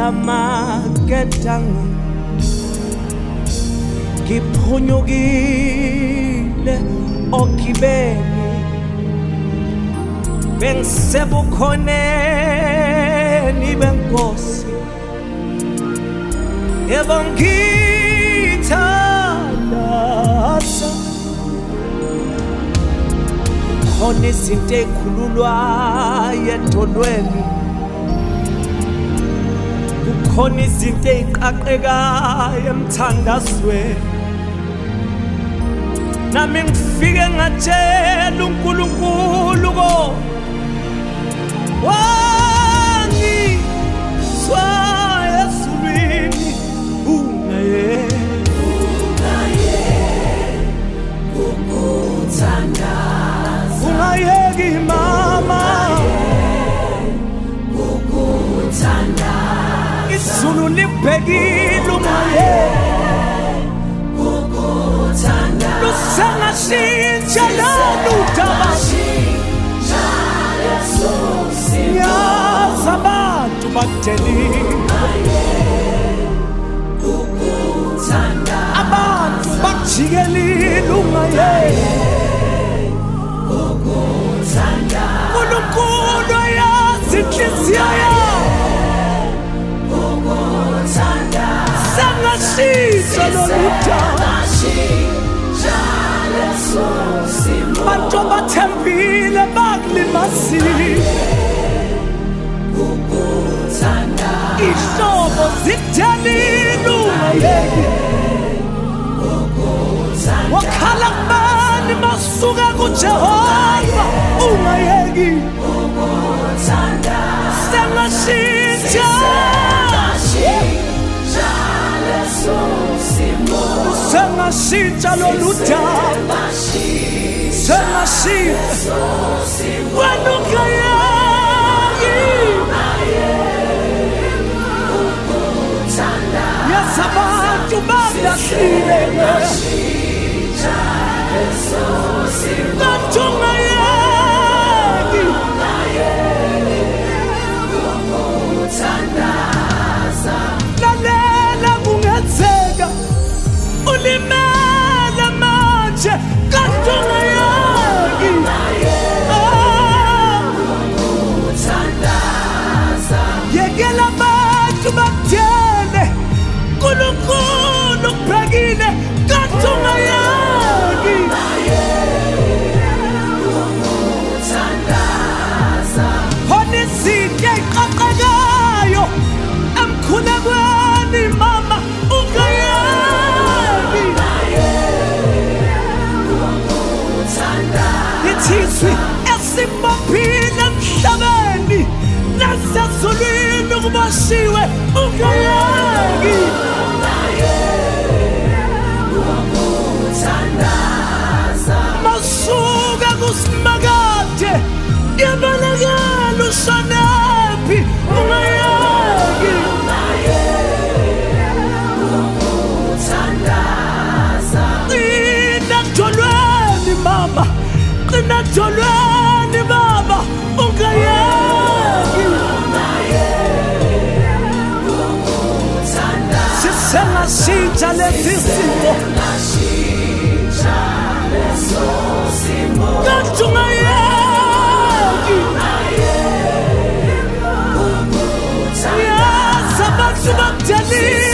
magetanga ngiphunyukile okibeni bengisebukhoneni benkosi yebo ngithandaza khona izinto ezikhululwayo edolweni kukhona izinto eziqaqekayo emthandazweni nami ngifike ngatshela uNkulunkulu ko wangizwa ezulwini ungaye ukuthandaza ungayeki mama ukuthandaza izulu libhekile ungaye Lusangashintsha loludaba yazi abantu bakuthelile abantu bakujikelile ungaye uNkulunkulu yazi inhliziyo yakho sangashintsha loludaba bantu bathembile bakulimazile ihlobo zithelile ungayeki wakhala kubani masuka kuJehova ungayeki sengashintsha sengashintsha loludaba sengashintsha wena ungayeki yazi abantu balahlile bantu ungayeki lalela kungenzeka ulimele manje kanti ungayeki yekela abantu bakuthele uNkulunkulu ukubhekile kanti ungayeki khona izinto eziqaqekayo emkhulekweni mama ungayeki ithizwi esibophile emhlabeni nasezulwini kubashiwe ungayeki masuka kusimakade yabalekela ushonephi ungayeki qina edolweni mama qina edolweni baba ungayeki sisengashintsha lezi simo kanti ungayeki yazi abantu bakuthelile